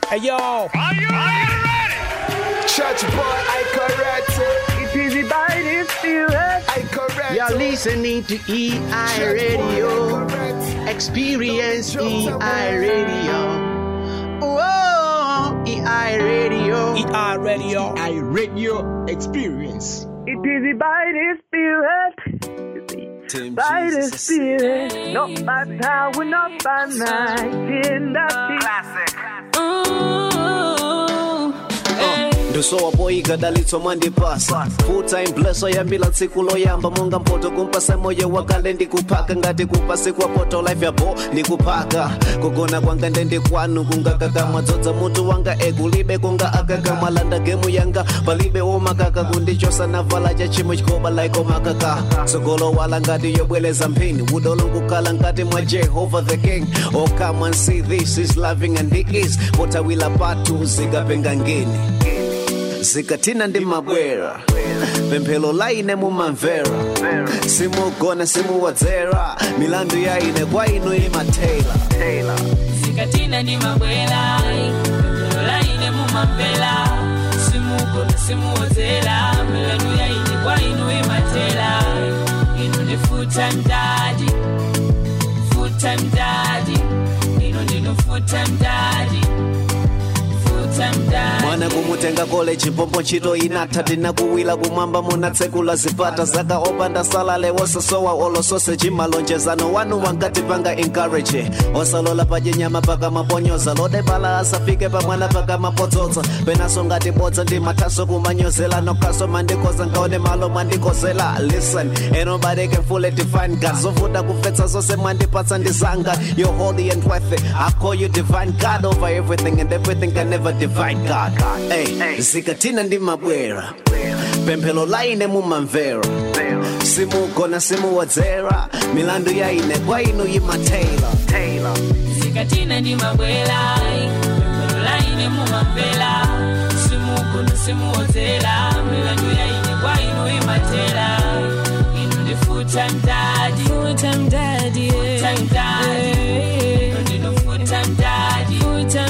Hey yo, are you ready? Church boy, I correct. It is by this spirit. I correct. You're listening to EI Radio. Experience EI Radio. Whoa, EI Radio. EI Radio. EI Radio Experience. It is by this spirit. By the spirit, not by power, not by might, in the classic. Ndusowa boy gadalitso mandipasa full time blesser yambila tsiku loyamba monga mpoto kumpasa moyo wakale ndikupaka ngati kupasi kwa poto life yabo ndikupaka kugona kwanga ndende kwanu kungakaka madzodza mutu wanga ekulibe kunga akaka malanda gemu yanga palibe omakaka kundichosa navala cha chimo chikoba like omakaka sogolo wala ngati yobweleza mphini udolo kukala ngati mwa Jehovah the King. Oh come and see, this is loving and it is potawila patu zikapenga ngeni zikatina ndi mabwera pemphelo laine mumamvera simugona simuwadzera milandu yaine kwa inu imatela zikatina ndi mabwera pemphelo laine mumamvera simugona simuwadzera milandu yaine kwa inu imatela inu ndi full time daddy inu ndinu full time daddy. Mwana kumutenga college mpompo chito inata tina kuwila kumamba munatsekula zipata zaka opanda salale wososowa olosose chimalonjezano wanu wangati panga encourage osalola paje nyama paka maponyoza lode bala asafike pa mwana paka mapodzoza penaso ngati bodza ndi mataso kumanyozela nokaso mandikoza ngaone malo mandikozela listen ain't nobody can fully define God zovuta kufetsa zose mandipatsa ndizanga you're holy and worthy I call you divine God over everything and everything can never divide God. Hey, zikatina ndi mabwera pemphelo laine mumamvera simugona simuwadzera milandu yaine kwa inu imatela zikatina ndi mabwera pemphelo laine mumamvera simugona simuwadzera milandu yaine kwa inu imatela inu ndi full time daddy inu ndinu full time daddy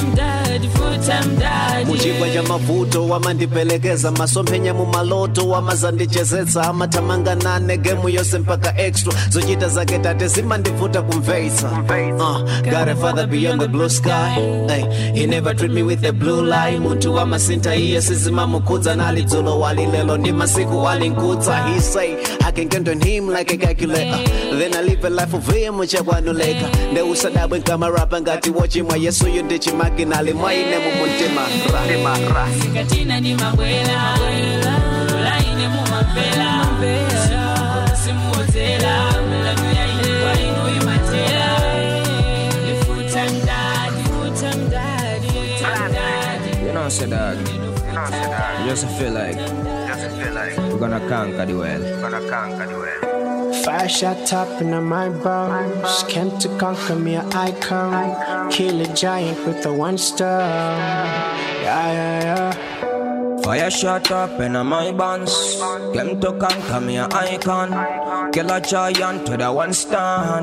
muchigwa cha mavuto wamandipelekeza masomphenya mu maloto wamazandichezetsa amatamanga nane gemu yose mpaka extra zochita zake tate zimandivuta kumveitsa got a father beyond the blue sky hey, he never treat me with the blue line muntu wamasinta iye sizimamukudza nalidzulo walilelo ndi masiku walinkudza he say I can count on him like a calculator then I live a life of him chakwanuleka nde usadabwe nkamarapa ngati wochimwa yesu yundichimakinali mwaine mumuntima zikatina ndi mabwera laine mumamvera simuwadzera milandu yaine kwa inu imatela full time daddy. You know say dog you just feel like we're gonna conquer the world. Fire shot up in my bones. Came to conquer me, an icon. Kill a giant with a one star. Yeah. Fire shot up in my bones. Came to conquer me, an icon. Kill a giant with a one stand.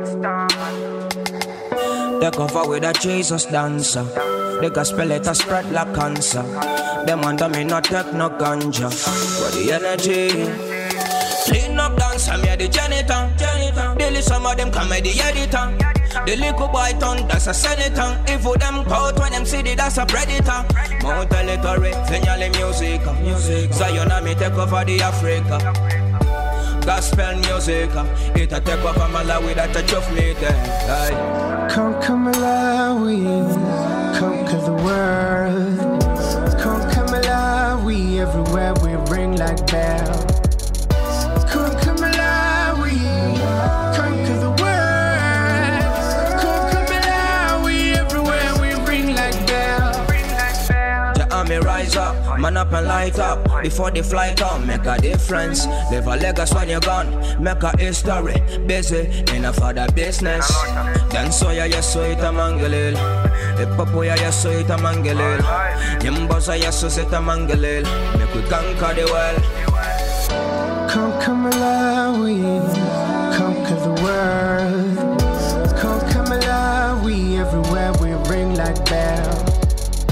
Take over with a Jesus dancer. The gospel it a spread like cancer. Them under me not take no ganja. For the energy. Clean up dance, I'm here the janitor. Daily some of them come at the editor. The little boy tongue, that's a senator. If you them out when them see it, that's a predator. Mount Elitory, Senyale music. Zion me take over the Africa. Gospel music, it a take over Malawi, that a touch of me there. Conquer Malawi, conquer the world. Conquer Malawi, everywhere we ring like bells. Conquer Malawi, conquer the world. Conquer Malawi, everywhere we ring like bells. The army rise up, man up and light up. Before the flight come, make a difference. Leave a legacy when you're gone, make a history. Busy in a father business. Then so ya so it a mangelil. The papoya ya so it a mangelil. Yambosa ya so it a mangelil. Make we conquer the world. Conquer Malawi, conquer the world. Conquer Malawi, everywhere we ring like bells.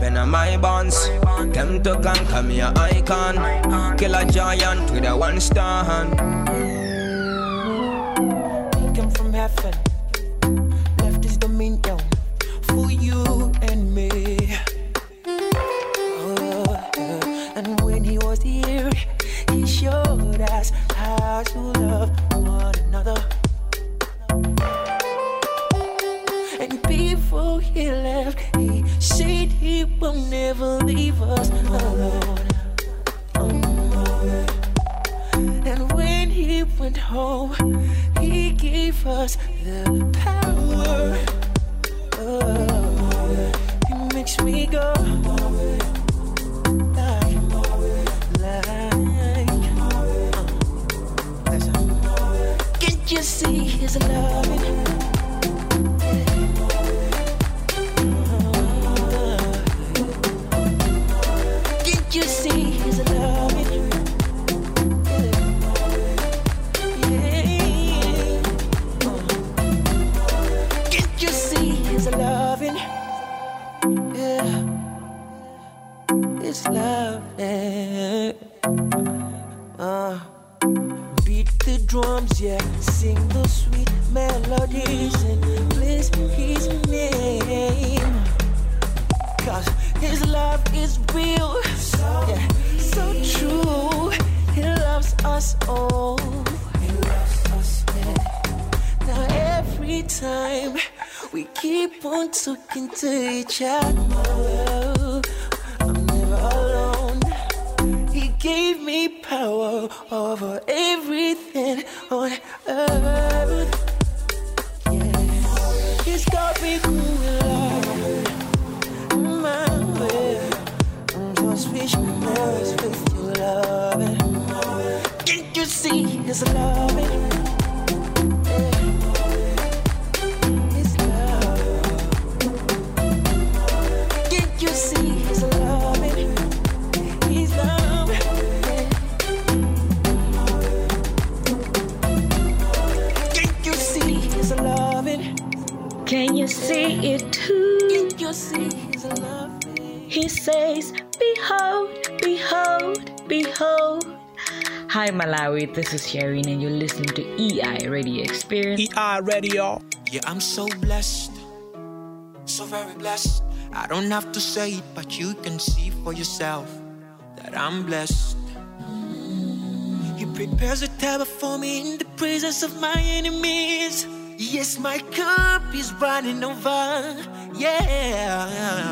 in my bonds. Them to conquer me a icon. Kill a giant with a one star hand. Came from heaven, left his dominion for you and me. And when he was here, he showed us how to love one another. And before he left, he said he will never leave us alone. And when he went home, he gave us the power. He makes me go can't you see his loving? Can't you see his loving? Can't you see his loving? Yeah, it's loving. Beat the drums, yeah, sing the sweet melodies and bless his name. Cause his love is real, yeah, so true. He loves us all. He loves us, yeah. Now every time we keep on talking to each other, I'm never alone. He gave me power over everything on earth. Yeah. He's got me cool, my way. I'm just speechless with your love. Can't you see his loving? His love. Can't you see his loving? His love. Can't you see his loving? Can you see it too? Can you see his loving? He says, behold, behold, behold. Hi Malawi, this is Shereen and you're listening to EI Radio Experience. EI Radio. Yeah, I'm so blessed, so very blessed. I don't have to say it, but you can see for yourself that I'm blessed. He prepares a table for me in the presence of my enemies. Yes, my cup is running over. Yeah.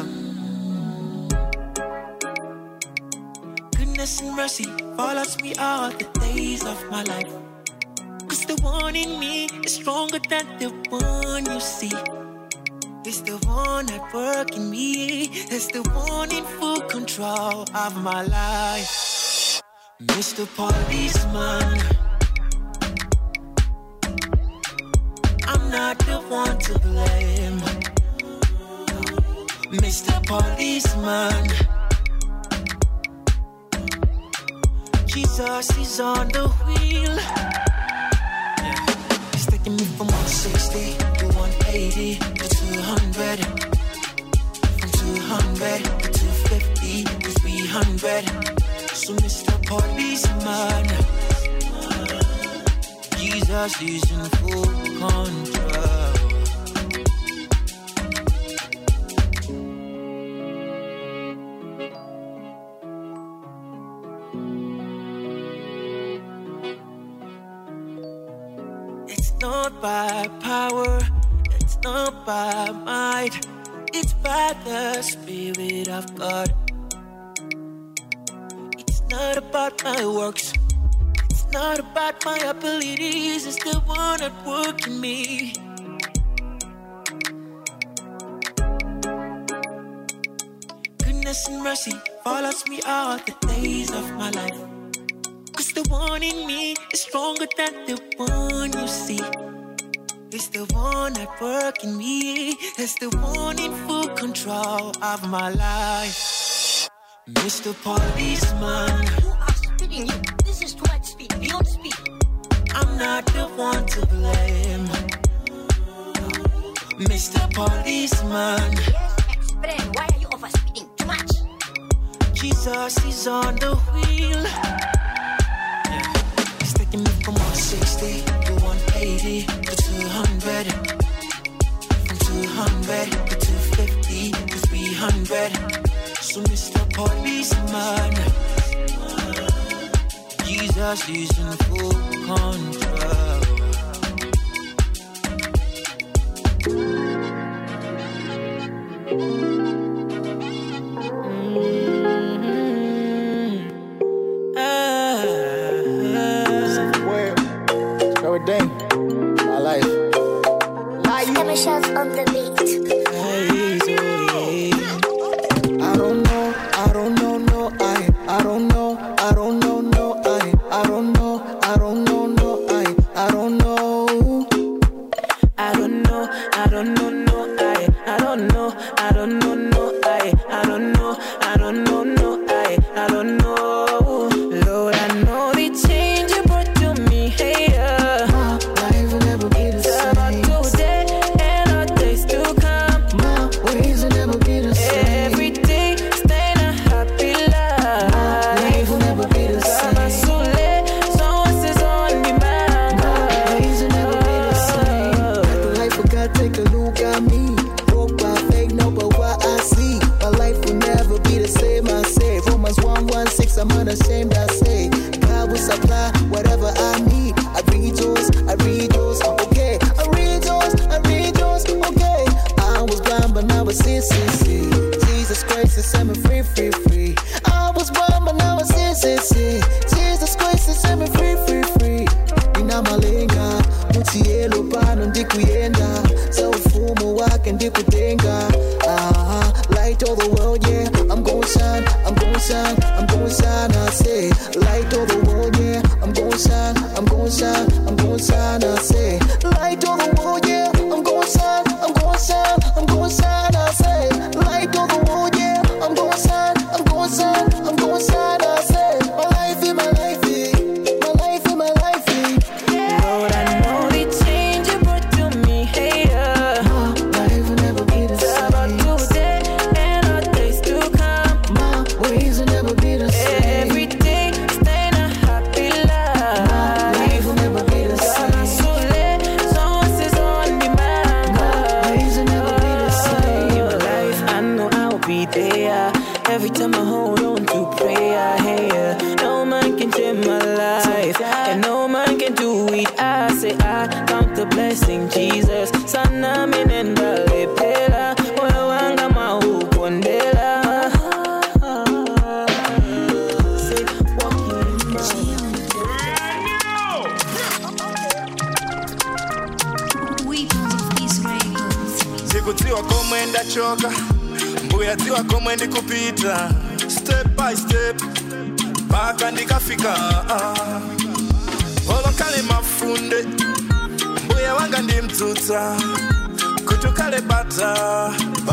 Goodness and mercy follows me all the days of my life. Cause the one in me is stronger than the one you see. It's the one at work in me. It's the one in full control of my life. Mr. Policeman, I'm not the one to blame. Mr. Policeman, Jesus is on the wheel. Yeah. He's taking me from 160 to 180 to 200. From 200 to 250 to 300. So Mr. Policeman, Jesus is in full control. It's not by power, it's not by might, it's by the Spirit of God. It's not about my works, it's not about my abilities, it's the one at work in me. Goodness and mercy follows me all the days of my life. Cause the one in me is stronger than the one you see. It's the one at work in me. It's the one in full control of my life. Mr. Policeman, who are speeding you? This is too much speed, beyond speed. I'm not the one to blame. Mr. Policeman, yes, explain, why are you overspeeding? Too much. Jesus is on the wheel. Yeah. He's taking me from 160 to 180 to 200. From 200 to 250 to 300. So Mr. Policeman, Jesus is in full control. Dang, my life. Shots on the beat. I don't know, I don't know, no, I don't know, I don't know, no, I don't know, I don't know, no, I don't know. I don't know, I don't know, no, I don't know, I don't know, no, I don't know, I don't know, no, I don't know. Lord, I know the change you brought to me, hey, life will never be the same. Today and our days to come. My ways will never be the same. Every day, staying a happy life. Life will never be the same. Take a look at me. Broke by fake, no, but what I see. My life will never be the same, I say. Romans 1:16, I'm unashamed, I say. God will supply whatever I need. I rejoice, okay. I rejoice, okay. I was blind, but now I see. Jesus Christ has set me free. I was blind, but now I see. Jesus Christ has set me free. Inamalenga, mutielo pano ndikuyenda. So fumo wake ndikutenga. Light of the world, yeah. I'm gonna shine. I say, light of the world, yeah. I'm gonna shine. I say, light of the world, yeah. I'm gonna shine. I say, light of the world, yeah. I'm gonna shine. I say, my life in my life. Lord, I know the change you brought to me, hey, life will never be the same. About today and our days to come. My ways will never be the same. Every day, staying a happy life. Life will never be the same. My ways will never be the same. In my life, I know I'll be there. Every time I hold on to prayer, hey, no man can change my life, and no man can do it. I say I count the blessing, Jesus. Sana minenda lepela, moyo wanga maukondela. Say walking. Sikutiwa komwe ndachoka, mbuyatiwa komwe ndikupita. Step by step, paka ndikafika. Olokale mafunde, mbuya wanga ndimdzutsa. Kutukale bata.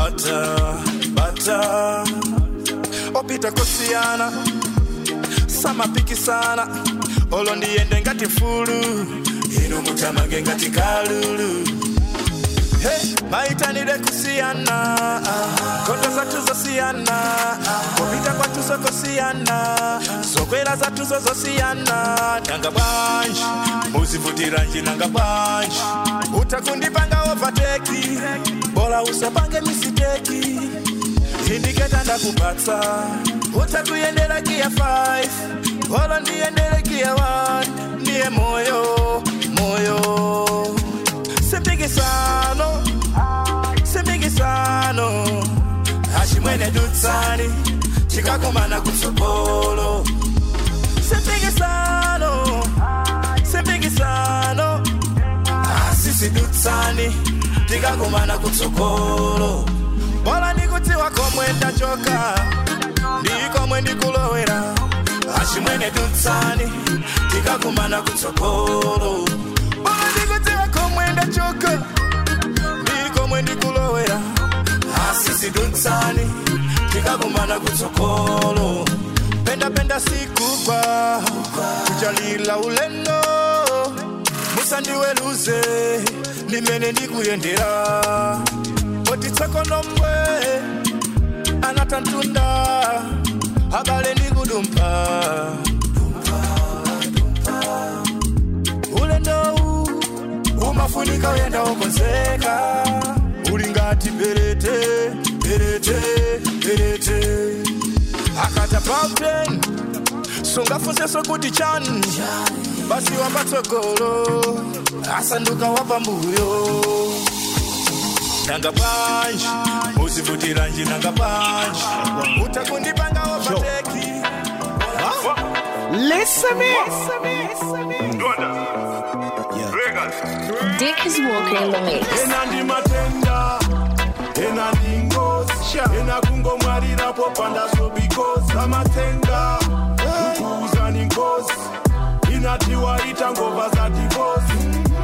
Opita kosiyana, samapiki sana. Olo ndiyende ngati fulu, inu mutamange ngati kalulu. Hey, maitanide kusiyana, kondo zatu zosiyana, kopita kwa tuzo kosiyana, zokwera zatu zosiyana. Nanga banji, muzivutira nji nanga banji. Utakundipanga overtake, bola usapange misiteki. Indiketa ndakupatsa, utakuyendera gear 5, bola ndiyendere gear 1, niye moyo. Sempikisano Hashimwene dutsani Chikakumana kutsopolo Sempikisano Asisi dutsani Chikakumana kutsopolo Bola nikutiwa komwe ndachoka Ndikomwe ndikulowera Hashimwene dutsani Chikakumana kutsopolo Bola nikutiwa komwe ndachoka Ndikomwe ndikulowera Asisi dutsani Chikakumana kutsopolo Penda sikupa Kujalila ulendo Musandiweluze Nimene ndikuyendera Otitsako nomwe Anatantunda akale ndikudumpa ulendo umafunika uyenda wokonzeka uli ngati perete akata pauten sungafunseso kuti chani basi wambatsogolo asanduka wapambuyo nanga panji uzivutiranji nanga panji utakundipanga wapateki Listen me. Dick is walking in the mix. Enandi matenda, enandi ngozi, enakungo marira popanda so because amatenga, ukuza ni ngozi, inatiwa itangova za divorce.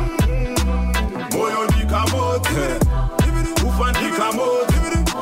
Moyo ndikamoti, ufandika moti,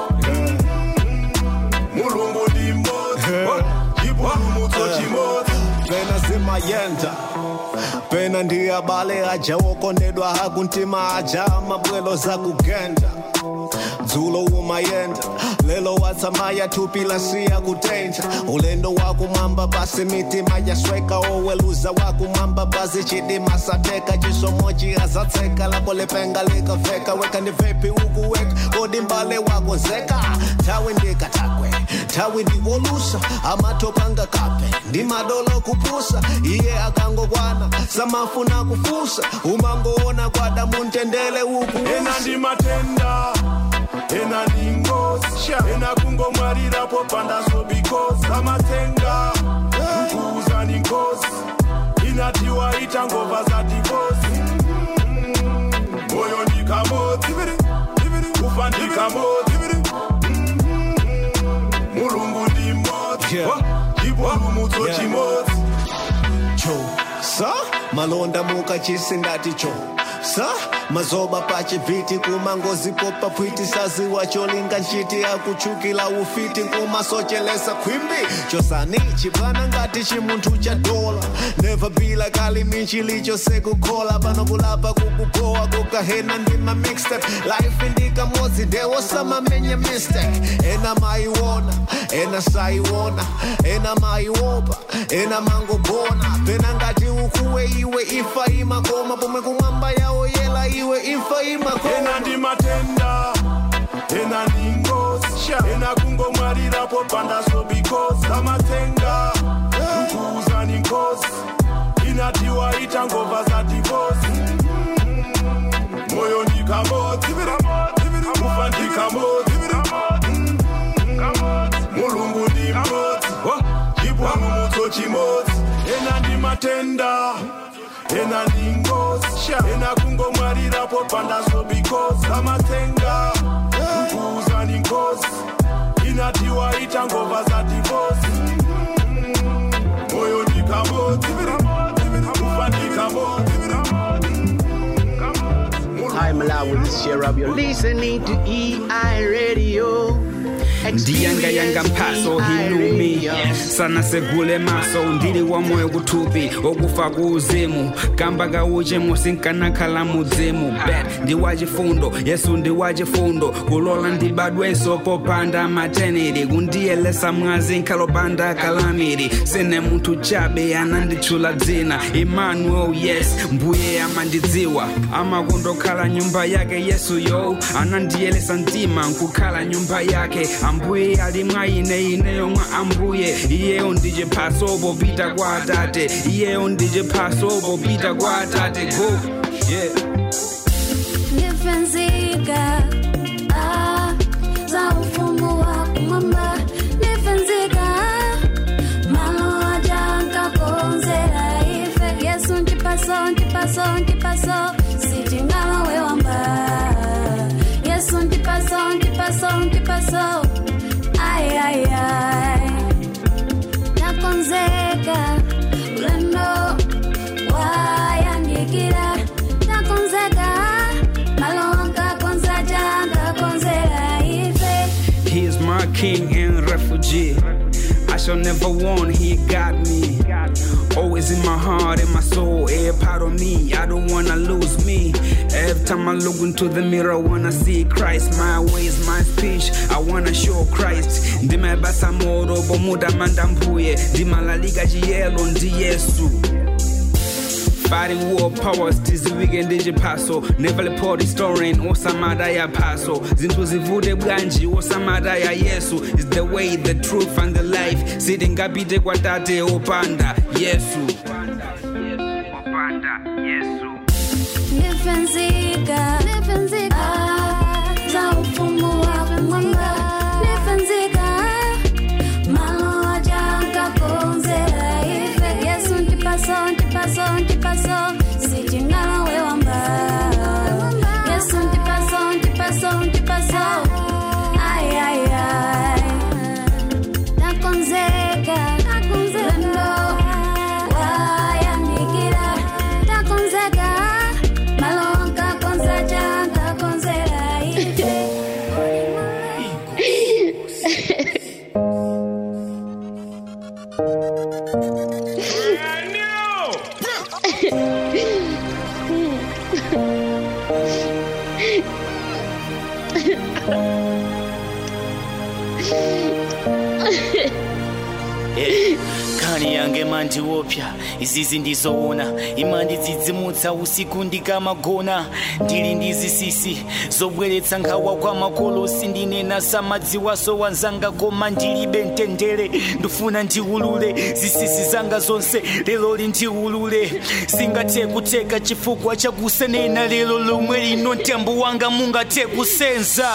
mulungu ndimoti, jiburu chimoti. Pena zima yenda Pena ndiya bale aja wokondedwa hakuntima aja mabwelo za kugenda Zulo umayenda Lelo watamaya tupila siya kutenja Ulendo wakumamba basi mitima yasweka Oweluza wakumamba basi chidima sateka Jisomoji azateka Lako lepenga lika veka Weka ni vepi ukuweka Kodi mbale wako zeka Tawe ndika takwe Tawe ndi wolusa Amatopanga kape Ndi madolo kupusa Iye akango kwana Samafuna kufusa Umango ona kwa damu ntendele ukuusa Enandi matenda enandi ngozi enakungo marira popanda so because amatenga ukuza ni ngozi inatiwa itangova za divorce moyo ndikamoti ufandika moti mulungu ndimoti jibolu muto chimoti cho sa malonda muka chisindati cho sa mazoba pachi viti kumangozi popa pwiti sazi wacholinga nchiti ya kuchukila ufiti kumasochelesa kwimbi chosani chibana ngati chimuntu cha dola never be like alimichi licho sekukola panokulapa kukupoa kukahena ndima mixtape life indika mozi dewo sama menye mistake ena maiwona ena saiwona ena maiwopa ena mangobona pena ngati ukuwe iwe ifa imakoma pomwe kumwamba yao yela iwe ifa imakoma enandi matenda enandi ngozi enakungo marira popanda so because amatenga ukuza ni ngozi inatiwa itangova za divorce moyo ndikamoti ufandika moti mulungu ndimoti jibwamu muto chimoti enandi matenda enandi ngozi enakungo marira popanda so because amatenga ukuza ni ngozi inatiwa itangova za divorce moyo ndikamoti ufandika moti. Hi Malawi, this is Sherab. You're listening to EI Radio. Ndiyanga yanga mpaso hilumi sana segule maso ndili wa moyo kutubi okufa kuzimu kambaga uje musinkana kala muzimu bet ndiwaje fundo Yesu ndiwaje fundo kulola ndibadwe sopo panda maternity kundiyelesa mwazi nkalopanda kalamiri sine muntu chabe anandichula dzina Emmanuel yes mbuye amandidziwa amakundokhala nyumba yake Yesu yo anandiyelesa ntima nkukhala nyumba yake ambuye alimwaine ineyo mwa ambuye iyeyo ndije pasobo pita kwa atate iyeyo ndije pasobo pita kwa atate go yeah nifenzika za ufumu wa kumamba nifenzika malo ajanka konzera ife Yesu ntipaso sitingala wewamba Yesu ntipaso ay nakonzeka ulendo wayandikira nakonzeka malonga shall never want. He got me. Always in my heart and my soul, a part of me. I don't wanna lose me. Every time I look into the mirror, I wanna see Christ. My ways, my speech, I wanna show Christ. Ndima basa moro, bomuda mandambuye. Ndima la liga jielo, ndi Yesu. Fighting war powers, tizi weekend digi paso. Never le port historian, osamada ya paso. Zintu zivude blanji, osamada ya Yesu. Is the way, the truth and the life. Sitting gabide kwa tate opanda, Yesu. Opanda, Yesu. Nifenzika, za ufumu wa mwanga. Nifenzika, malo wajanga konzera ife. Yesu ntipaso. Sijingala we wamba. Yesu ntipaso. Ay. Nakonzeka. Lendo, waya nikira. Nakonzeka. Malonga konzajanga konzera ife. Kani yange mandi wopya izizi ndizoona imandi dzidzimutsa usiku ndikamagona ndili ndizisisi zobweretsa nkhawa kwa makolosi ndinena samadziwaso wanzanga koma ndilibe mtendere ndifuna ndiulule zisisi zanga zonse lero lindiulule singathe kuteka chifukwa chakusenena lero lomwe lino mtembo wanga mungathe kusenza.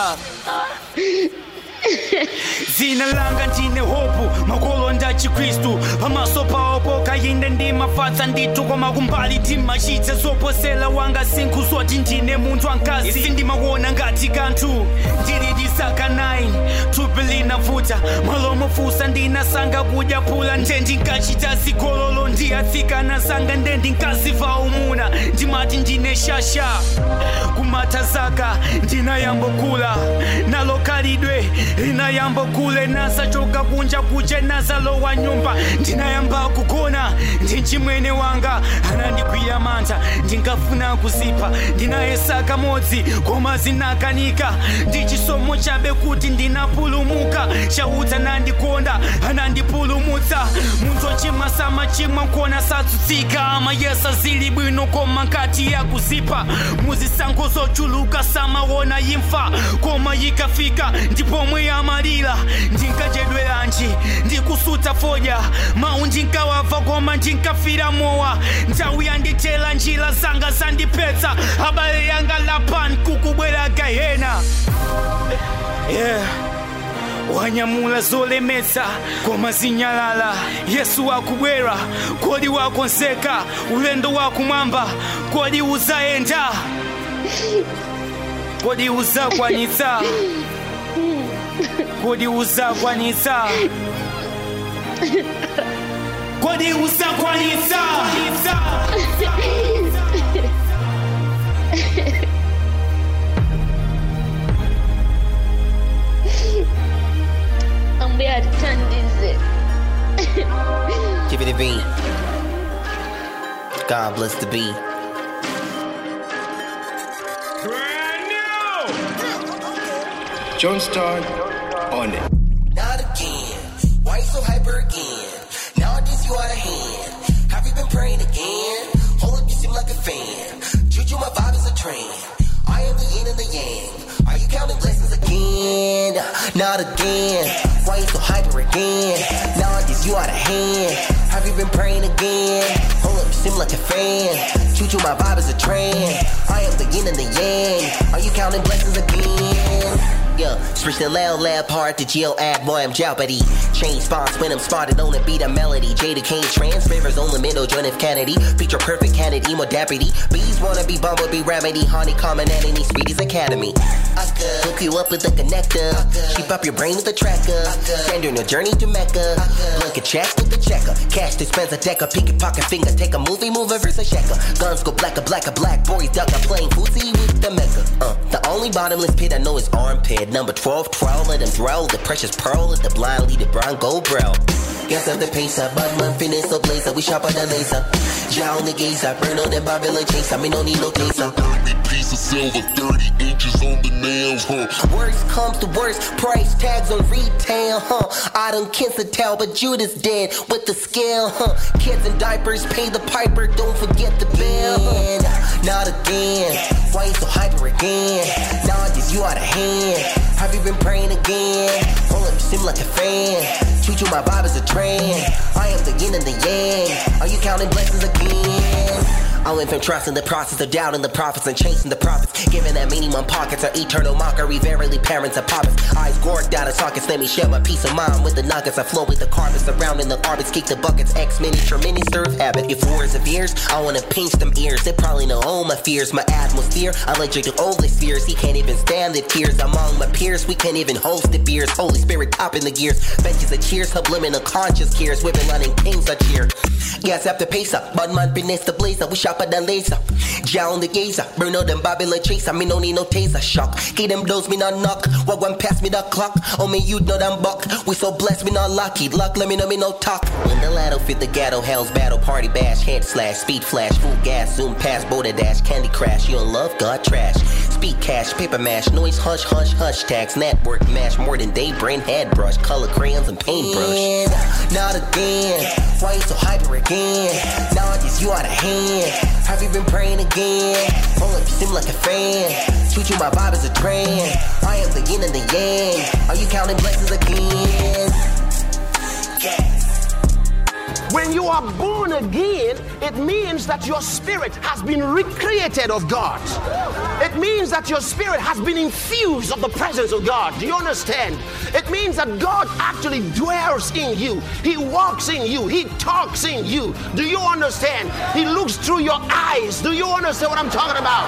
Zina langa ndine hopu makolo ndachi Kristu pamaso pawo pokayinde ndimafatsa nditu koma kumbali timachitsa zoposela wanga sinkhu zoti ndine munthu ankazi isi ndimawona ngati kanthu ndili disaka 9 thupi linavuta malomo fusa ndinasanga kudya phula nde ndinkachita zigololo ndiyatsikana sanga nde ndinkaziva umuna ndimati ndine shasha kumata zaka ndinayambokula nalo kalidwe linayambokule nasachoka kunja kuche nasalowa nyumba ndinayamba kugona ndinchimwene wanga anandigwira mantha ndinkafuna kuzipa ndinayesaka modzi koma zinakanika ndichisomo chabe kuti ndinapulumuka chaudza nandikonda anandipulumutsa munthu ochimwa samachimwa nkona satsutsika amayesa zili bwino koma nkati yakuzipa muzisankho zochuluka samawona imfa koma yikafika ndipomwe yamalira ndinkajedweranji ndikusuta fodya mau ndinkawava koma ndinkafira mowa nthawi yanditela njira zanga zandipetsa abale yanga lapani kukubwera gahena. Wanyamula zolemetsa koma zinyalala Yesu wakubwera kodi wakonseka ulendo wakumwamba kodi uzaenda kodi uzakwanitsa kodi uzakwanitsa kodi uzakwanitsa. I'm be at Tundi's. Give it a beat. God bless the beat. Brand new. John Star on it. Not again. Why you so hyper again? Nowadays you out of hand. Have you been praying again? Hold up, you seem like a fan. Juju, my vibe is a train. I am the yin and the yang. Are you counting blessings again? Not again. Why you so hyper again? Nowadays you out of hand. Have you been praying again? Hold up, you seem like a fan. Juju, my vibe is a train. I am the yin and the yang. Are you counting blessings again? Yeah, switch the lab part to Geo add boy I'm Jeopardy. Change spots when I'm spotted on the beat a melody. Jada Kane trans rivers on the middle, John F. Kennedy. Feature perfect candidate, emo deputy. Bees wanna be bumblebee remedy, honey common enemy, Speedy's Academy. Hook you up with a connector. Keep up your brain with a tracker. Send on a journey to Mecca. Blank a check with the checker. Cash dispenser, decker, pinky pocket finger. Take a movie, mover versus checker. Guns go black, a black boys duck. I'm playing footsie with the Mecca. The only bottomless pit I know is armpit. Number 12, 12, let them throw. The precious pearl, let the blind lead the brown go brow. Guess I'm the pacer, but man finish so blazer. We sharper than laser. Jaw on the gazer, burn on the Babylon chaser. Me no need no taser. 30 piece of silver, 30 inches on the nails, Worst comes to worst, price tags on retail, I done kiss a tell, but Judas dead with the scale, Kids in diapers, pay the piper, don't forget the bill, Not again, why you so hyper again? Nowadays you out of hand. Have you been praying again? Hold up, you seem like a fan. Treat you my vibe as a trend. I am the yin and the yang. Are you counting blessings again? I went from trusting the process of doubting the prophets and chasing the prophets. Giving that minimum pockets are eternal mockery. Verily parents are poppers. Eyes gorked out of sockets. Let me share my peace of mind with the nuggets. I flow with the carpets surrounding the orbits. Kick the buckets. X miniature mini serve habit. If wars of years, I wanna pinch them ears. They probably know all my fears. My atmosphere, allergic to all the spheres. He can't even stand the tears among my peers. We can't even host the beers. Holy Spirit topping the gears. Benches of cheers. Subliminal conscious gears. Whipping running kings are cheer. Yes, after pace up. But man beneath the blazer. We sharper than laser. Jaw on the gazer. Burn out them Babylon chaser. Me no need no taser shock. Get them blows me not knock. Walk one pass me the clock. Oh me you know them buck. We so blessed me not lucky. Luck let me know me no talk. When the ladder fit the ghetto. Hell's battle. Party bash. Hand slash. Speed flash. Full gas. Zoom pass. Boulder dash. Candy crash. You don't love God trash. Speed cash. Paper mash. Noise hush hush hush tags. Network mash. More than day brain head brush. Color crayons and paintbrush. Not again. Why you so hyper again? Nowadays you out of hand. Have you been praying again? Hold up, you seem like a fan. Treat you my vibe as a trend. I am the yin and the yang. Are you counting blessings again? When you are born again, it means that your spirit has been recreated of God. It means that your spirit has been infused of the presence of God. Do you understand? It means that God actually dwells in you. He walks in you. He talks in you. Do you understand? He looks through your eyes. Do you understand what I'm talking about?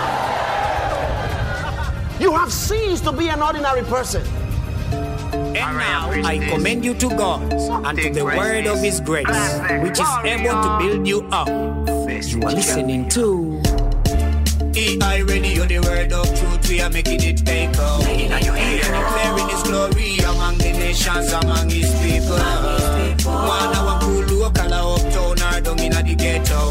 You have ceased to be an ordinary person. And now I commend you to God and to the word of His grace, which is able to build you up. You are listening to EI Radio, the word of truth. We are making it take out. We are declaring His glory among the nations, among His people. One hour cool local uptown or down in the ghetto.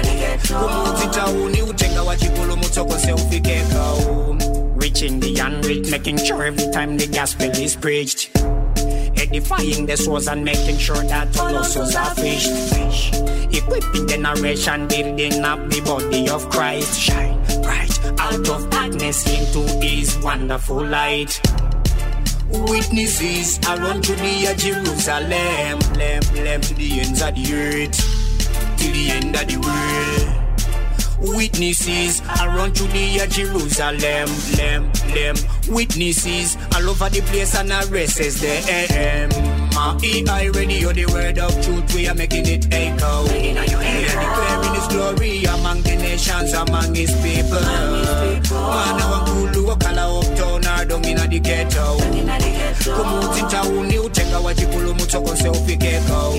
Reaching the unreached, making sure every time the gospel is preached. Edifying the souls and making sure that all our souls are fished. Equipping the narration, building up the body of Christ. Shine bright out of darkness into His wonderful light. Witnesses around Judea, Jerusalem, lamb to the ends of the earth, till the end of the world. Witnesses around Judea, Jerusalem, lamb. Witnesses all over the place and arrests them. EI Radio, the word of truth, we are making it echo. We are declaring His glory among the nations, among His people. One hour cool local uptown or down in the ghetto. Come out in town, you take a watch, you pull them out, so we can go.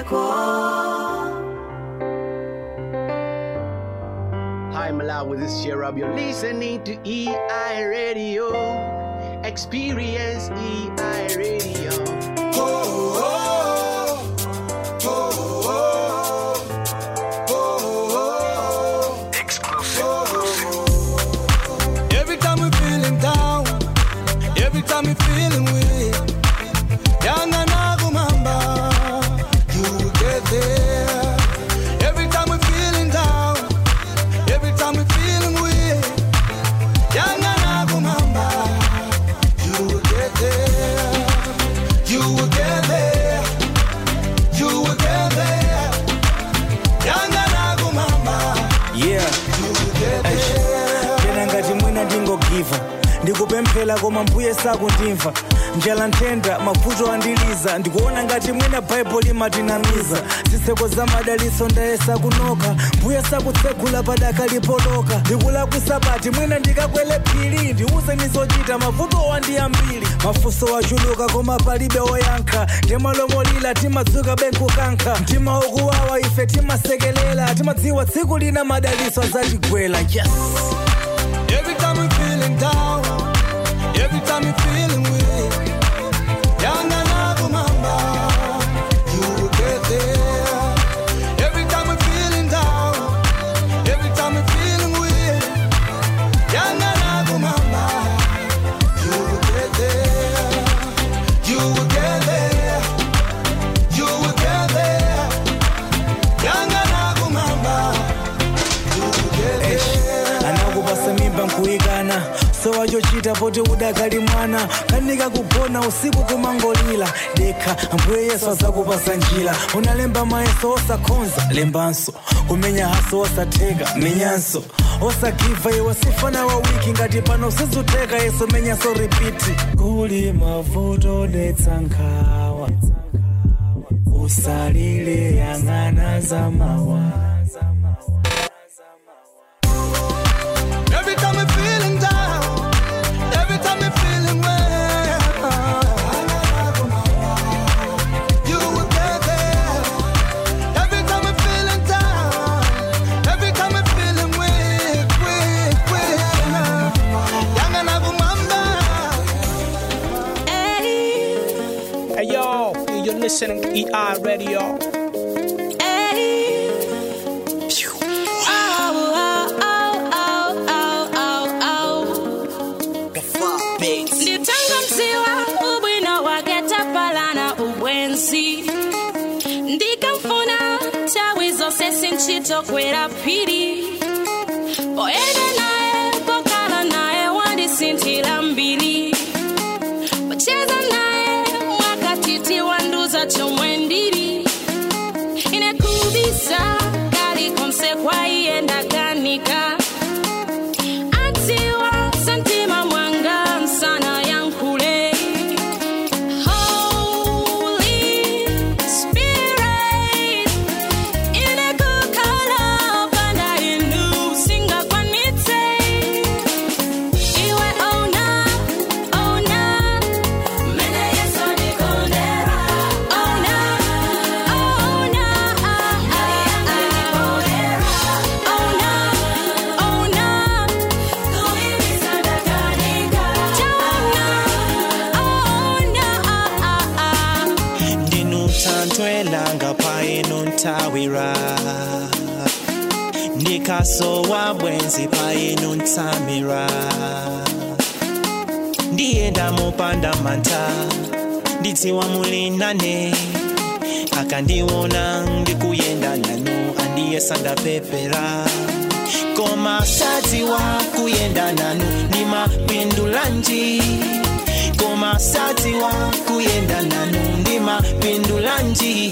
Hi Malawi, this is Sherab. You're listening to EI Radio. Experience EI Radio. Oh, oh, oh, oh, oh. Exclusive. Every time we're feeling down, every time we're feeling weak, Yana Nagumamba, you will get there. Every time we're feeling down, every time we're feeling weak, Yana Nagumamba, you will get there. You ndikupemphera koma mbuye sakundimva njala ntenda mavuto andiliza ndikuona ngati mwina bhaibuli matinamiza zitseko za madalitso ndayesa kunoka mbuye sakutsegula padaka lipoloka ndikulakwisa bati mwina ndikakwele phiri ndiuze nizochita mavuto wandiyambiri mafunso wachuluka koma palibe oyankha ndimalomolila timadzuka benkukankha mtima ukuwawa ife timasekelela timadziwa tsiku lina madalitso azatigwela. Yes. Every time I'm feeling down, every time I'm feeling weak, Yana Nagu Mamba, you will get there. Every time I'm feeling down, every time I'm feeling weak, Yana Nagu Mamba, you will get there. You will get there. You will get there. Yana Nagu Mamba, you will get there. Mimba nkuigana so wachochita pote udakali mwana kanika kugona usiku kumangolila deka ambuye Yesu azakupasa njira unalemba maeso osakonza lembanso kumenya haso osatega menyanso osagiva iwe sifana wa wiki ngati pano usizuteka Yesu menyanso repeat kuli mavuto netsankawa usalile yang'ana za mawa. Every time I'm feeling down, every time I'm feeling well, you will get there. Every time I'm feeling down, every time I'm feeling weak. Yanga Nagu Mamba. Hey yo, you're listening to EI Radio. Sinchito kwera piri Oenda nae, pokala nae Wandi sintila mbili Wacheza nae, wakatiti wanduza chomwendiri Inekubisa, kali konse kwa ienda kanika Atiwa, santima mwanga msana yankule Tawira Nikaso wa bwenzi pae nuntamira Ndienda mopanda manta Nditi wa mulinane Akandiwona ndikuyenda nanu Andiye sanda pepera Koma sati wa kuyenda nanu Ndima pindulanji Koma sati wa kuyenda nanu Ndima pindulanji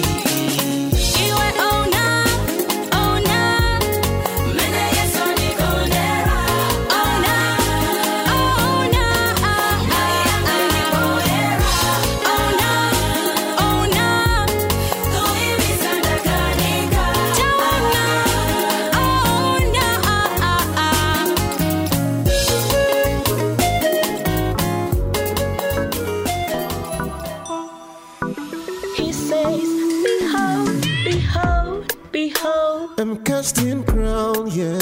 I'm casting crown, yeah,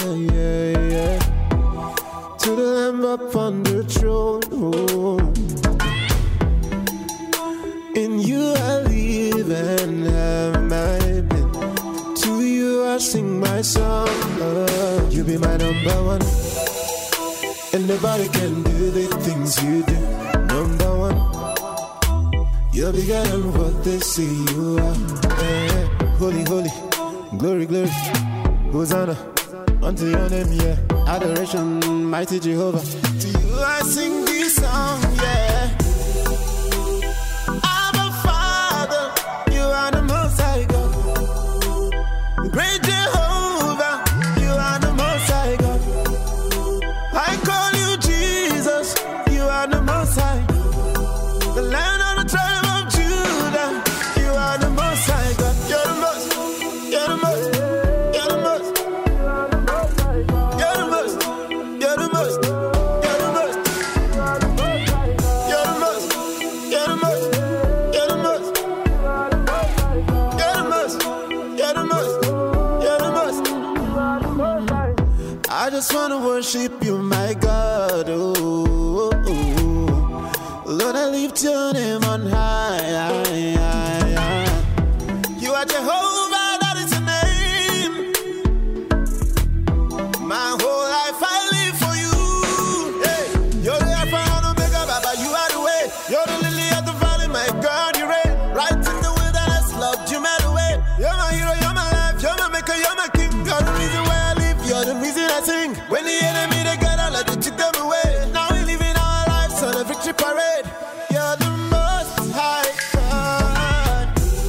to the Lamb upon the throne. Oh. In you I live and have my being. To you I sing my song. Oh. You be my number one, and nobody can do the things you do. Number one, you're bigger than what they say you are. Holy, holy. Glory, glory, Hosanna, unto your name, yeah. Adoration, mighty Jehovah. To you I sing this song, yeah. Abba Father, you are the most high God. Great Jehovah, you are the most high God. I call you Jesus, just wanna worship you, my God. Oh, oh, oh. Lord, I lift your name on high. You are Jehovah, that is your name. My whole life I live for you. Hey, you're the Alpha and Omega, Baba. You are the way. You're the lily of the valley, my God. You reign right in the wilderness, Lord. You made a way. You're my hero, you're my life, you're my maker, you're my king. You're the reason why I live. You're the reason I sing. When the enemy they gather, let you took them away. Now we live in our lives on a victory parade. You're the most high God.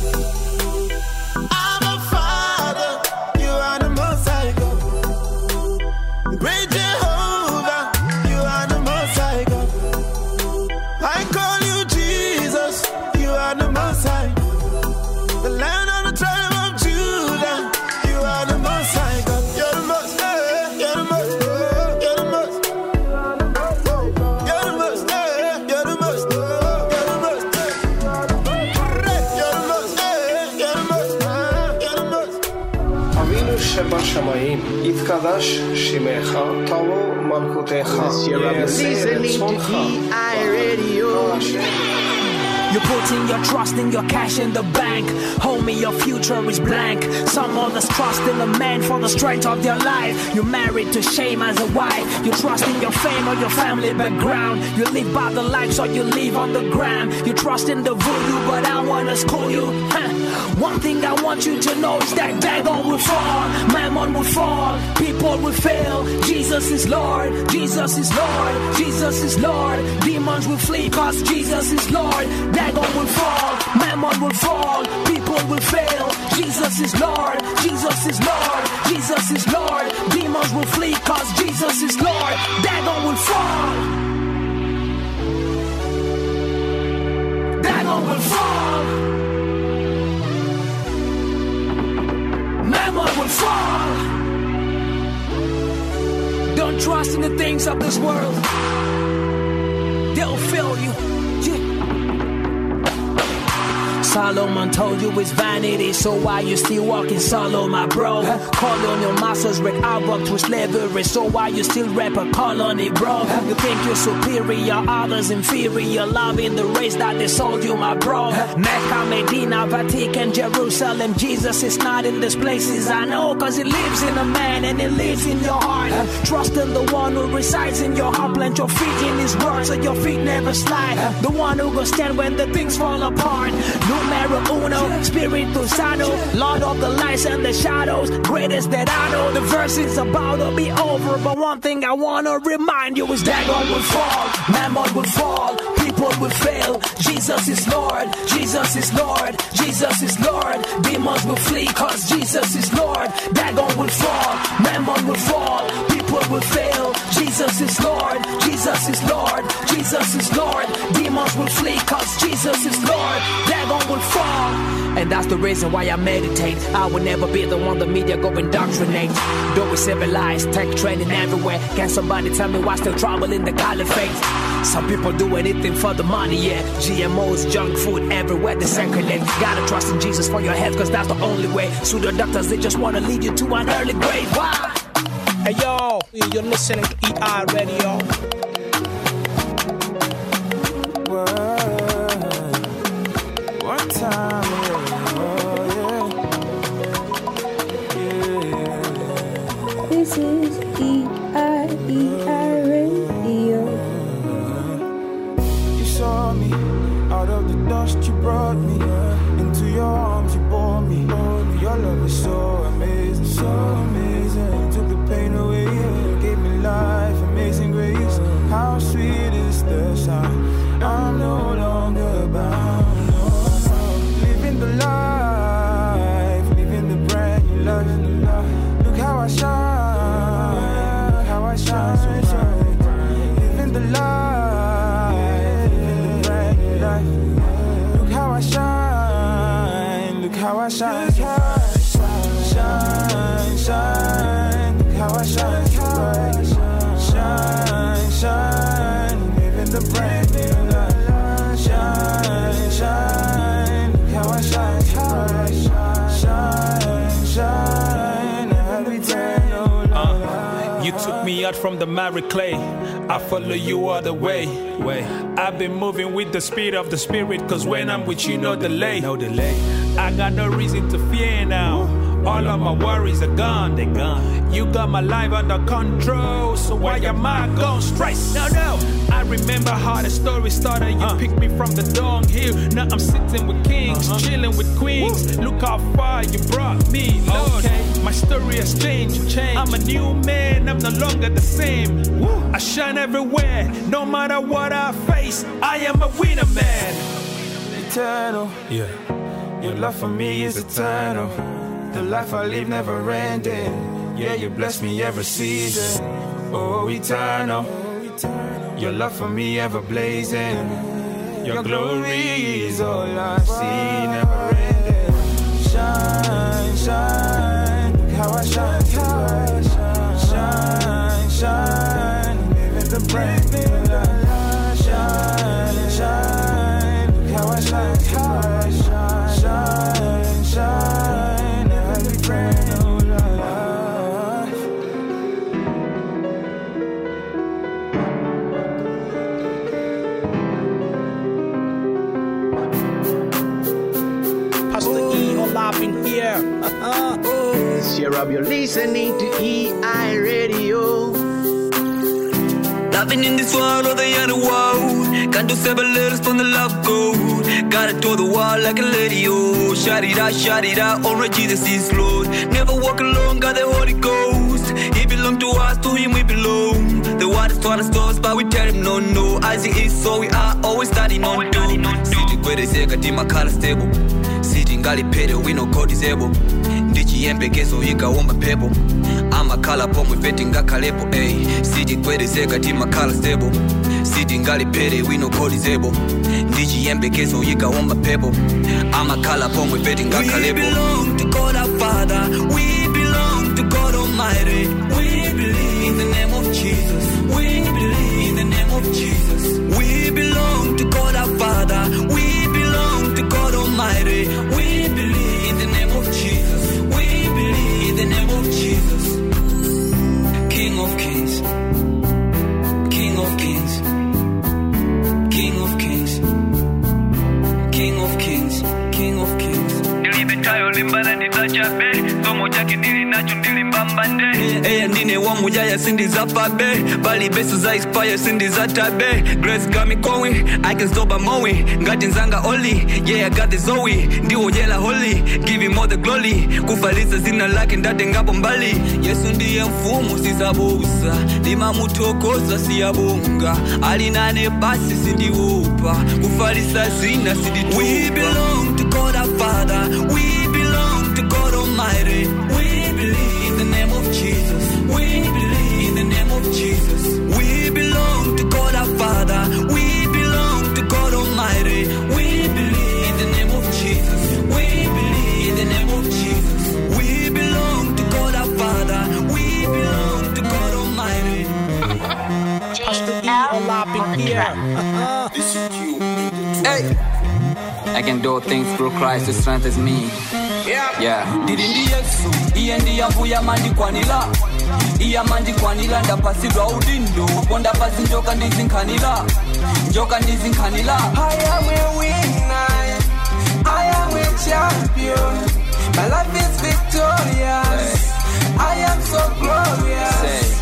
I'm a father. You are the most high God. Great Jehovah. You are the most high God. I call you Jesus. You are the most high. The land of the tribe of Judah. You are the most high God. You're the most high. You're the most high. You're the most high. You're the most high. You're the most high. You're the most high. You're the most high. You're the most high. You're the most high. אבינו שבשמיים, יתקדש שמך, תבוא מלכותך, יעשה רצונך. You're putting your trust in your cash in the bank. Homie, your future is blank. Some others trust in a man for the strength of their life. You're married to shame as a wife. You trust in your fame or your family background. You live by the life, so you live on the gram. You trust in the voodoo, but I wanna school you. One thing I want you to know is that Dagon will fall, Mammon will fall, people will fail. Jesus is Lord, Jesus is Lord, Jesus is Lord. Demons will flee cause Jesus is Lord. Dagon will fall, Mammon will fall, people will fail. Jesus is Lord, Jesus is Lord, Jesus is Lord. Demons will flee cause Jesus is Lord. Dagon will fall. Dagon will fall. Mammon will fall. Don't trust in the things of this world. They'll fail you. Solomon told you it's vanity, so why you still walking solo, my bro? Colonial masters wreak havoc through slavery, so why you still rap a colony, bro? You think you're superior, others inferior, loving the race that they sold you, my bro. Mecca, Medina, Vatican, Jerusalem, Jesus is not in these places, I know, cause he lives in a man and he lives in your heart. Trust in the one who resides in your heart, plant your feet in his word so your feet never slide. The one who will stand when the things fall apart. Numero uno, Spiritu Santo, Lord of the lights and the shadows, greatest that I know. The verse is about to be over, but one thing I wanna remind you is Dagon will fall, Mammon will fall, people will fail. Jesus is Lord, Jesus is Lord, Jesus is Lord. Demons will flee cause Jesus is Lord. Dagon will fall, Mammon will fall, people will fail. Jesus is Lord, Jesus is Lord, Jesus is Lord. Demons will flee cause Jesus is Lord. Dagon will fall. And that's the reason why I meditate. I will never be the one the media go indoctrinate. Though we civilized, tech training everywhere. Can somebody tell me why still trouble in the caliphate? Some people do anything for the money, yeah. GMOs, junk food everywhere, they circulate. Gotta trust in Jesus for your health, cause that's the only way. Pseudo doctors, they just wanna lead you to an early grave. Why? Hey yo, you're listening to EI Radio. One time, This is EI Radio. You saw me out of the dust, you brought me into your arms, you bore me. Your love is so amazing, so amazing. You took the pain away, gave me life, amazing grace. How sweet is the sound? I'm no longer bound. No, living the life, living the brand new life. Look how I shine, how I shine so bright. Living the life, living the brand new life. Look how I shine, look how I shine. Shine, shine, look how I shine so bright. Shine, shine, living the brand new life. Shine, shine, look how I shine so bright. Shine, shine, every day, You took me me out from the married clay. I follow you all the way. I've been moving with the speed of the spirit, cause when I'm with you, no delay. I got no reason to fear now. All of my worries are gone, they gone. You got my life under control, so why am I gon' stress? No, I remember how the story started. You picked me from the dunghill. Now I'm sitting with kings, chilling with queens. Look how far you brought me, Lord. My story has changed. I'm a new man, I'm no longer the same. I shine everywhere, no matter what I face. I am a winner, man. Eternal, your love for me is eternal. The life I live never ending. Yeah, you bless me every season. Oh, eternal. Your love for me ever blazing. Your glory is all I see, never ending. Shine, shine, look how I shine, shine, shine, living the brand new life. Shine, shine, look how I shine, shine, shine, every brand new life. Pastor E, all up in here. This year Rob, you're listening to EI Radio. Loving in this world or the other world. Can't do 7 letters from the love code. Gotta toe the wall like a lady, oh. Shout it out, only Jesus is Lord. Never walk alone, got the Holy Ghost. He belong to us, to him we belong. The water's trying to stop us, but we tell him no. As it is, so we are always standing on two. City where they say, got my color stable. City ngali pere, we no code disable. Ndichi yembekezo, yikaomba pepo. I'm a color pomb with betting a calepo, ayy. City where they say, got my color stable. City ngali pere, we no code disable. Ndichi yembekezo, yikaomba pepo. I'm a color pomb with betting a calepo. We belong to God our Father. We belong to God Almighty. We believe in the name of Jesus. We believe in the name of Jesus. We belong to God our Father. We belong to God Almighty. We believe in the name of Jesus. We believe in the name of Jesus. King of Kings, King of Kings, King of Kings, King of Kings, King of Kings. Nilibetayo limbana nitachabe, somo chake ndili nacho ndili mbambande. Ndine wa mujaya sindi za pabe, bali besu za inspire sindi za tabe. Grace got me going, I can stop a moe. Ngati nzanga oli, yeah I got the Zoe. Ndiwo jela holy, give him all the glory. Kufaliza zina lake ndate ngapo mbali. Yesu ndiye mfumu sisabusa, lima mutokoza siyabunga. Alinane basi sindiwupa, kufalisa zina sinditupa. We belong to God our Father. We belong to God Almighty. We believe in the name of Jesus. We believe in the name of Jesus. We belong to God our Father. We belong to God Almighty. We believe in the name of Jesus. We believe in the name of Jesus. We belong to God our Father. We belong to God Almighty. Pastor E, all up in here. Hey. I can do things through Christ who strengthens me. Yeah. Dirindi Yesu, iye ndiye mbuya mandikwanila. Iya mandikwanila ndapasidwa udindo. Ponda pasi njoka ndizinkhanila. Njoka ndizinkhanila. I am a winner. I am a champion. My life is victorious. I am so glorious.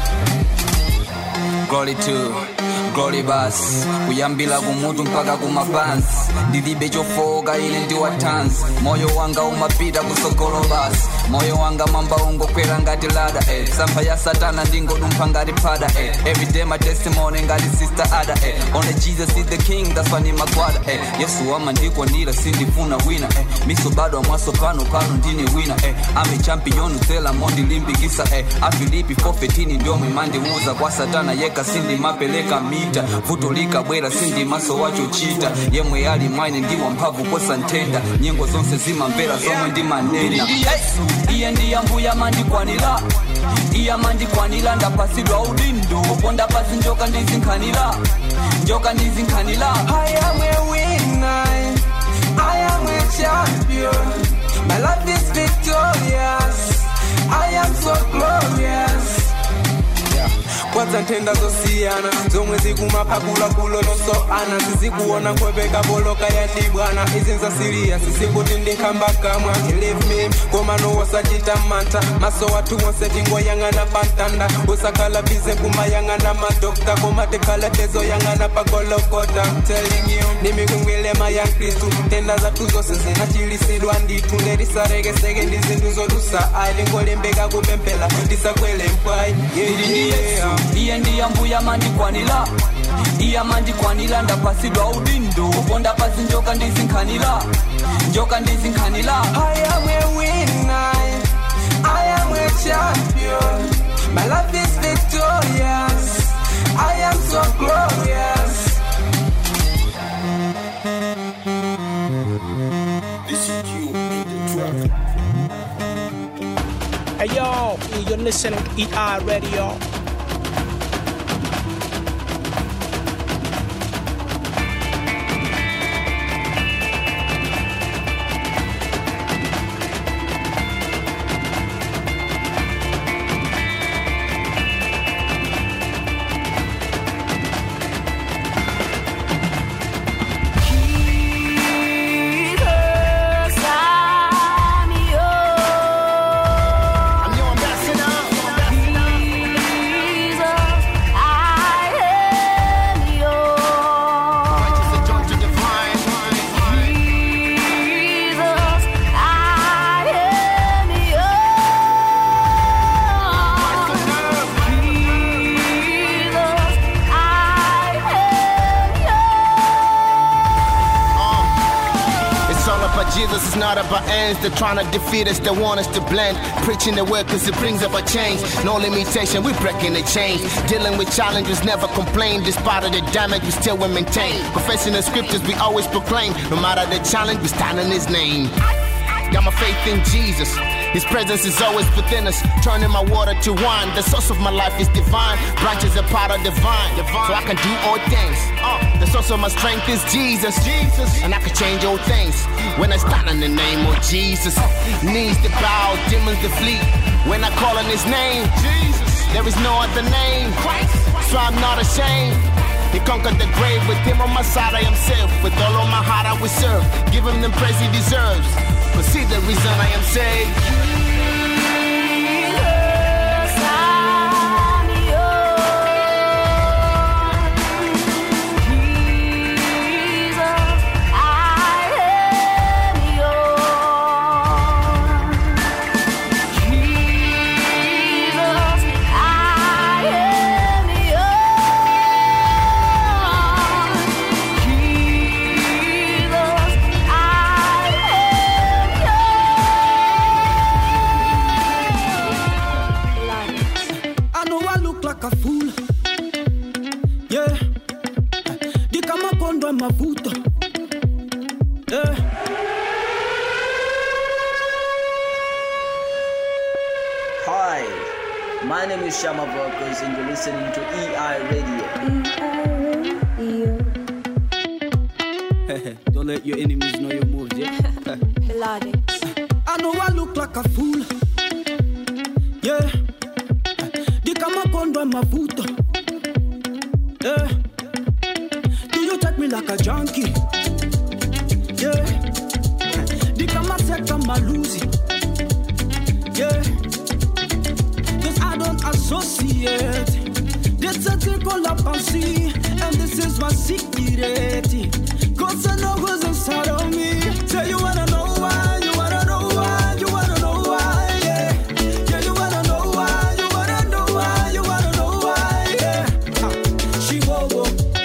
Glory to Glory bus, kuyambila kumutu mpaka kumapans. Ndilibe chofoka ile ndiwa tans. Moyo wanga umapita kusokolo bus. Moyo wanga mamba ungokwera ngati lada Sampha ya satana ndingo dumpa ngati pada Every day my testimony ngati sister ada Only Jesus is the king, that's why ni magwada Yesu ama ndiko nila sindifuna wina Miso bado amwaso pano ndine wina Ame champion utela mondi limbikisa Afilipi 4:15 ndio mwimandi muza kwa satana yeka sindi mapeleka mita Vutolika bwera sindi maso wacho chita Yemwe yali mwaine ndiwa mpavu kwa santenda Nyengo zonse zima mbera zomwe ndi manena Iye ndiya mbuya mandikwanila Iya mandikwanila ndapasidwa udindo Ponda pasi njoka ndizinkhanila Njoka ndizinkhanila I am a winner. I am a champion. My life is victorious. I am so glorious. amabweretsa ntenda zosiyana zomwe zikumapakulakulo nosoana sizikuona nkwepeka boloka yandibwana izinza sirias sikuti ndinkambakamwa leave me koma nowosachita mantha maso wathu wonse tingoyang'ana pantanda usakhala bize kumayang'ana madokta koma tikhala tezoyang'ana pagolokota telling you nimikungwilema ya Kristu ntenda zathu zose zinachilisidwa ndithu nderisarekeseke ndizindu zodusa alingolembeka kupemphela ndisakwele mpwai iye ndiyambuya mandikwanila iya mandikwanila ndapasidwa udindo uponda pasi njoka ndizinkhanila I am a winner, I am a champion, my life is victorious, I am so glorious. This is you in the traffic. Hey yo, you're listening to EI Radio. Jesus is not about ends. They're trying to defeat us, they want us to blend. Preaching the word cause it brings up a change. No limitation, we're breaking the chains. Dealing with challenges, never complain. Despite of the damage, we still will maintain. Confessing the scriptures, we always proclaim. No matter the challenge, we stand in his name. Got my faith in Jesus. His presence is always within us, turning my water to wine. The source of my life is divine. Branches are part of the vine, so I can do all things. The source of my strength is Jesus. And I can change all things when I stand in the name of Jesus. Knees to bow, demons to flee. When I call on his name, there is no other name. So I'm not ashamed. He conquered the grave. With him on my side I am safe. With all of my heart I will serve. Give him the praise he deserves. But see the reason I am saved. Hi, my name is Shama Vocals and you're listening to EI Radio. Don't let your enemies know your moves, yeah? I know I look like a fool. Yeah. Di kama kondo mafuta. Yeah. Do you take me like a junkie? Yeah. Di kama seka maluzi. Yeah. Cause I don't associate. This a tickle up and see. And this is my secret. Cause I know what's inside of me. Say you wanna know why, you wanna know why, you wanna know why, yeah. Yeah, you wanna know why, you wanna know why, you wanna know why, yeah. She wowo.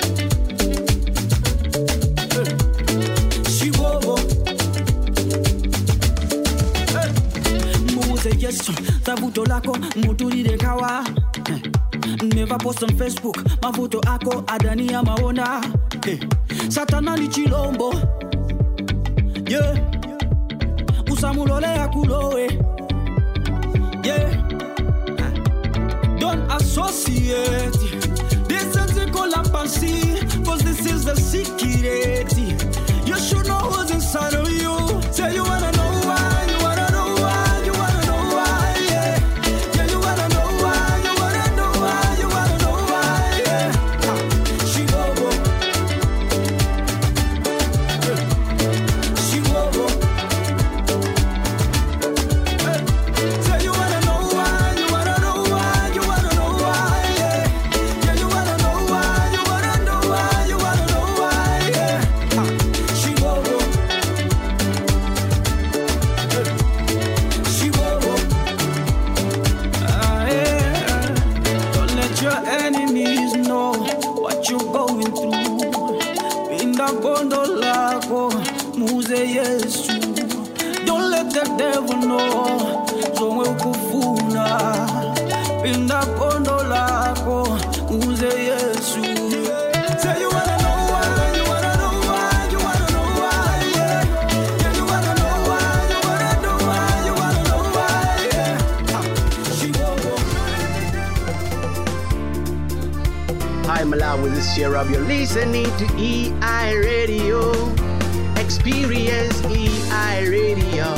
She wowo. Muze yesu, tabuto lako, mutulire kawa. Never post on Facebook, mafuto ako, adani ya maona. Satana ni chilombo. Yeah. Usamulole akulowe. Yeah. Don't associate. This is a colapancy. Cause this is the secret. You should know what's inside of you. Say you wanna know why. You wanna know why. You wanna know why. Yeah. Yeah, you wanna know why. You wanna know why. You wanna know why. devil know zomwe ukufuna pinda kondo lako uze Yesu. Say you wanna know why, you wanna know why, you wanna know why, yeah. Yeah, you wanna know why, you wanna know why, you wanna know why, yeah. She Hi Malawi, this is Sherab. You're listening to EI Radio. Experience EI Radio.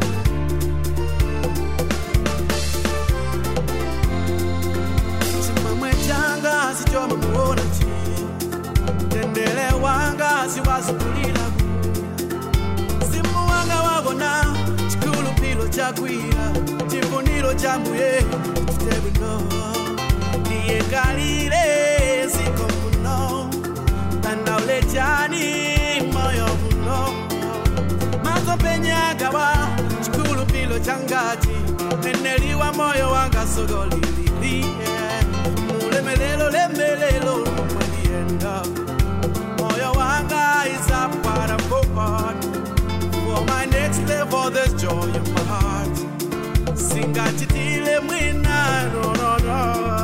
Simamwe changa sichoma muona chi. Tendele wanga siwazukulila. Simu wanga wagona chikulu pilo chakwira. Chifunilo chambuye chitebuno. Niye kalile sikompuno. Tanda ulechani moyo puno. Mazo penyagawa chikulu pilo changati. Neneliwa moyo wanga sogolili. Lemelelo, lemelelo, mwelienda. Moyo wanga is up for a forward. For my next level, there's joy in my heart. Singa chitile mwina, no, no, no.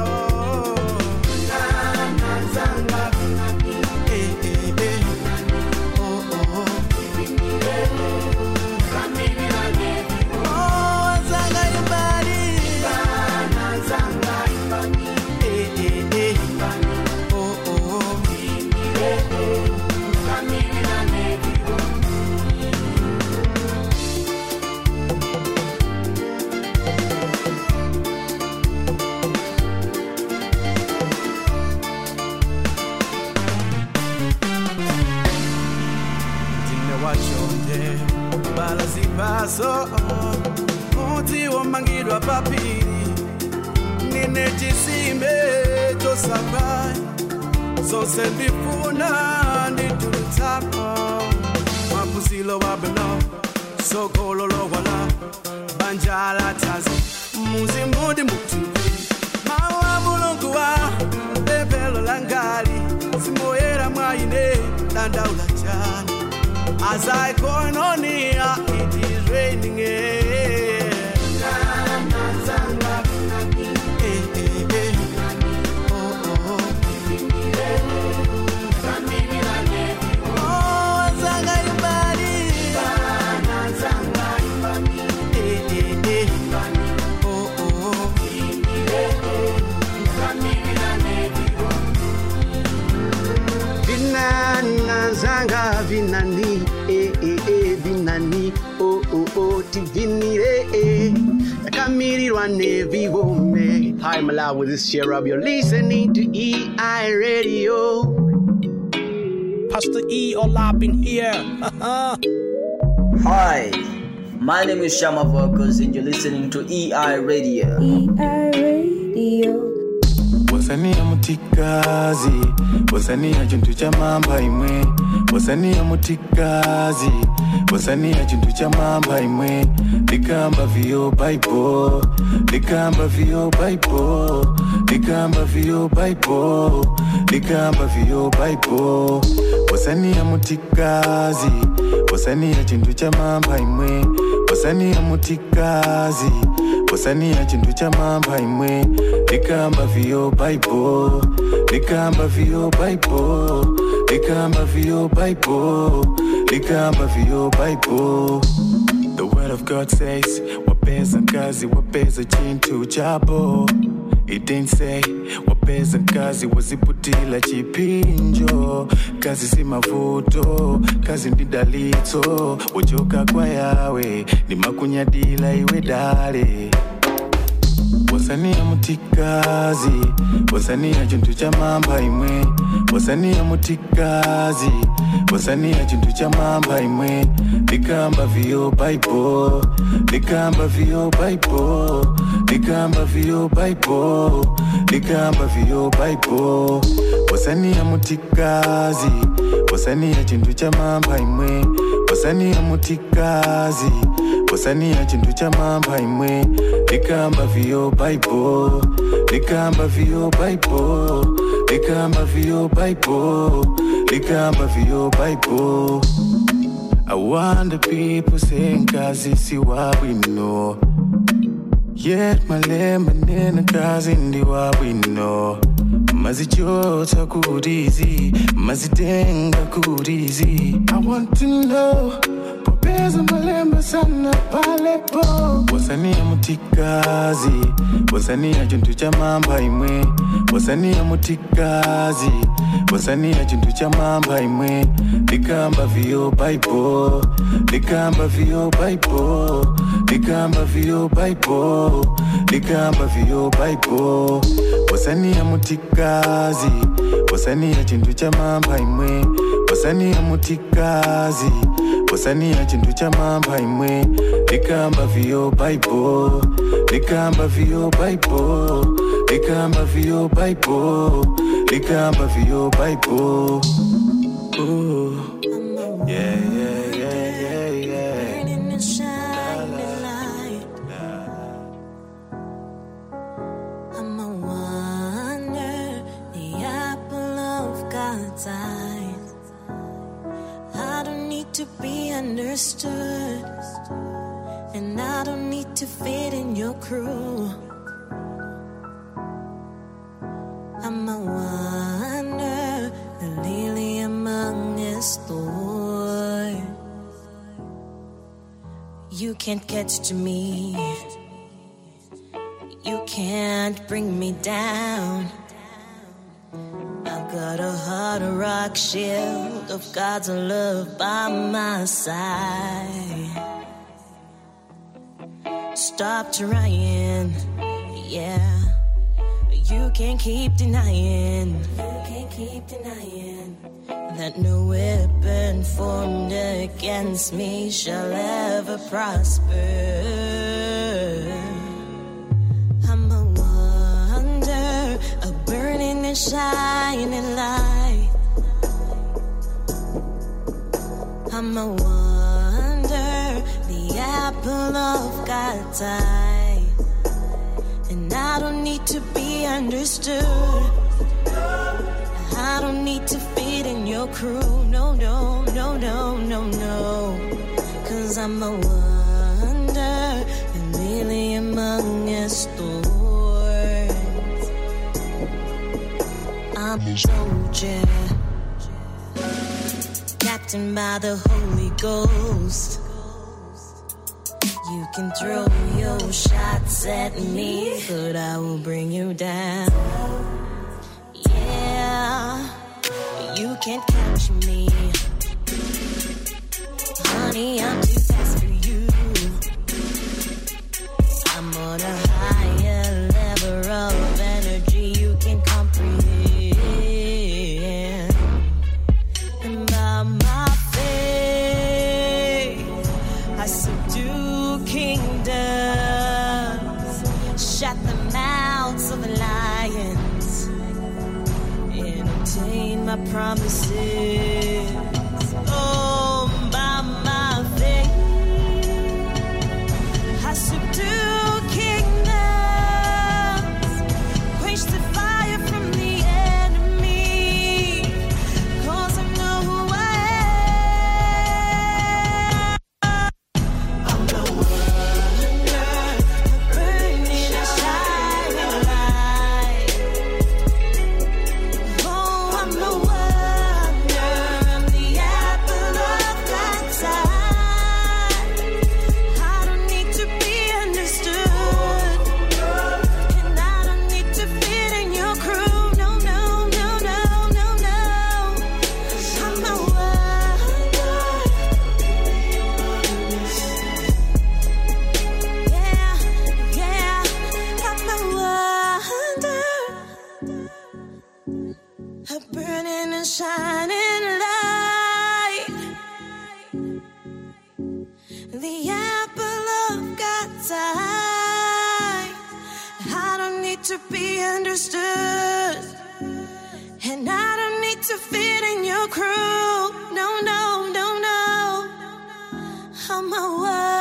So, muti wamangidwa papiri nine chisimbe chosabai so sendifuna nditulutako mapusilo wabeno so kololo wala banjala tazi muzimudi mutubi mawabulunguwa bebelo langali simoyera mwaine dandaula chani. As I go on here, it is raining. Vinani, vinani, tivinire, kamirirwane vigome. Hi Malawi, this is Sherab. You're listening to EI Radio. Pastor E Olapin here. Hi, my name is Shama Vocals and you're listening to EI Radio. EI Radio. Wasania mutikazi, wasania chintu cha mamba imwe. Wasania mutikazi, wasania chintu cha mamba imwe. Likamba vio Bible, likamba vio Bible, likamba vio Bible, likamba vio Bible. Wasania mutikazi, wasania chintu cha mamba imwe. Wasania mutikazi, wasania chintu cha mamba imwe. Likamba vio Bible, likamba vio Bible, likamba vio Bible, likamba vio Bible. The word of God says, wapeza kazi, wapeza chintu chabo. It didn't say, wapeza kazi, waziputila chipinjo. Kazi si mavuto, kazi ndi dalito. Uchoka kwa yawe, ni makunyadila iwe dale. Wasania mutikazi, wasania chintu cha mamba imwe. Wasania mutikazi, wasania chintu cha mamba imwe. Likamba vio Bible, likamba vio Bible, likamba vio Bible, likamba vio Bible. Wasania mutikazi, wasania chintu cha mamba imwe. Wasania mutikazi, wasania chintu cha mamba imwe. Likamba vio Bible, likamba vio Bible, likamba vio Bible, likamba vio Bible. I wonder people saying kazi si wabwino. Yet my lemon in a kazi ndi wabwino. Mazichota kudizi, mazitenga kudizi. I want to know, popeza malemba sana palepo. Wasania mutikazi, wasania chintu cha mamba imwe. Wasania mutikazi, wasania chintu cha mamba imwe. Likamba vio Bible, likamba vio Bible, likamba vio Bible, likamba vio Bible. Wasania mutikazi, wasania chintu cha mamba imwe. Wasania mutikazi, wasania chintu cha mamba imwe. Likamba vio Bible, likamba vio Bible, likamba vio Bible, likamba vio Bible. Ooh. Yeah, yeah, yeah, yeah, yeah. Burning and shining light. I'm a wonder, the apple of God's eyes. I don't need to be understood, and I don't need to fit in your crew. I'm a wonder, the lily among its thorns. You can't get to me, you can't bring me down. I've got a heart of rock, shield of God's love by my side. Stop trying, yeah. You can't keep denying, that no weapon formed against me shall ever prosper. I'm a wonder, a burning and shining light. I'm a wonder, the apple of God's eye. And I don't need to be understood, I don't need to fit in your crew. No, no, no, no, no, no. 'Cause I'm a wonder, a lily among its thorns. I'm a soldier, captained by the Holy Ghost. You can throw your shots at me, but I will bring you down. Yeah, you can't catch me. Honey, I'm too fast for you. I'm on a higher level of energy you can comprehend. And by my faith, I subdue kingdoms, shut the mouths of lions, and obtain my promises. Oh, by my faith, I subdue kingdoms, quench the fire from the enemy, 'cause I know who I am. I'm the wonder, the burning and shining light. Oh, I'm the wonder, I'm the apple of God's eye. I don't need to be understood, and I don't need to fit in your crew. No, no, no, no, no, no. I'm the wonder. Yeah, yeah, I'm the wonder, a burning and shining light, the apple of God's eye. I don't need to be understood, and I don't need to fit in your crew. No, no, no, no. I'm a